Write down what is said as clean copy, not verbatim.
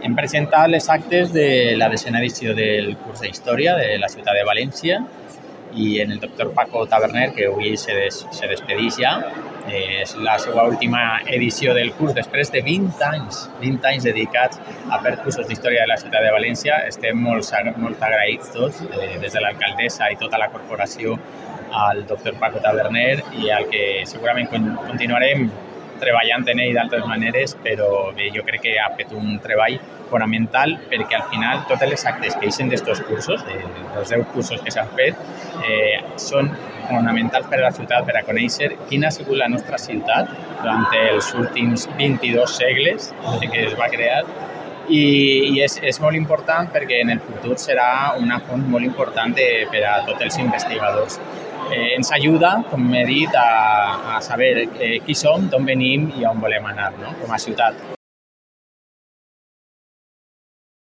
Hem presentat les actes de la 10a edició del curs d'Història de la ciutat de València i en el doctor Paco Taberner, que avui se despedeix ja. És la seva última edició del curs després de 20 anys dedicats a fer cursos d'història de la ciutat de València. Estem molt agraïts tots, des de l'alcaldessa i tota la corporació, al doctor Paco Taberner i al que segurament continuarem treballant en ell d'altres maneres, però bé, jo crec que ha fet un treball fonamental perquè al final totes les actes que eixen d'estos cursos, dels 10 cursos que s'han fet, són fonamentals per a la ciutat, per a conèixer quina ha sigut la nostra ciutat durant els últims 22 segles des que es va crear, i és molt important perquè en el futur serà una font molt important per a tots els investigadors. Ens ajuda, com he dit, a saber qui som, d'on venim i on volem anar, no? Com a ciutat.